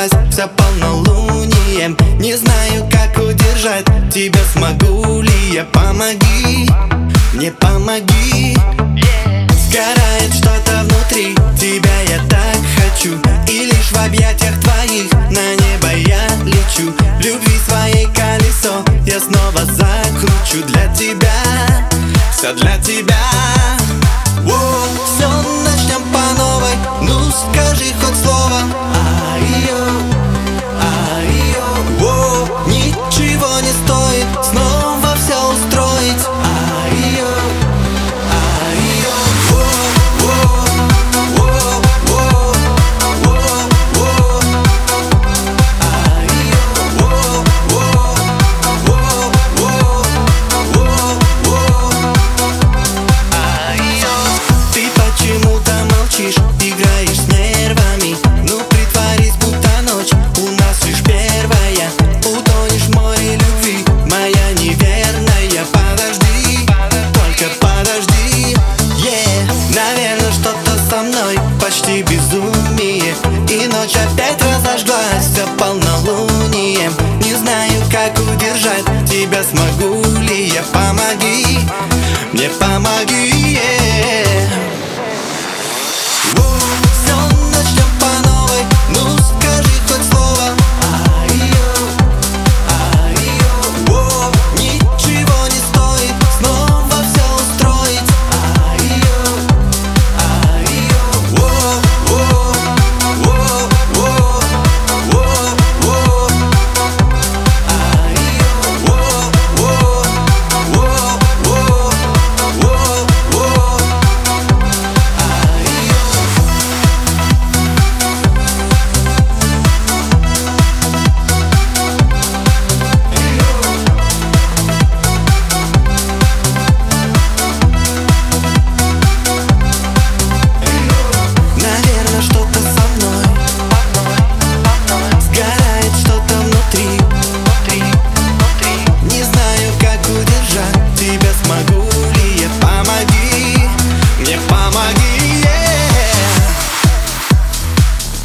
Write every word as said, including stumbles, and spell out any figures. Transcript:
зажглась вся полнолунием. Не знаю, как удержать тебя, смогу ли я. Помоги, мне помоги. Сгорает что-то внутри, тебя я так хочу. И лишь в объятиях твоих на небо я лечу. Любви своей колесо я снова закручу. Для тебя, все для тебя. Воу, все начнем по новой. Ну скажи хоть слово. Ай-йо, ай-йо. Воу, ничего не стоит снова все устроить. Ай-йо, ай-йо. Воу, воу, воу, воу, воу, воу. Ай-йо, воу, воу, воу, воу, воу, воу. Ай-йо. Ты почему-то молчишь, играешь с нервами. Ну притворись, будто ночь у нас лишь первая. Утонешь в море любви, моя неверная. Подожди, только подожди. Yeah. Наверное, что-то со мной почти безумие. И ночь опять разожглась вся полнолунием. Не знаю, как удержать тебя, смогу ли я. Помоги, мне помоги, yeah.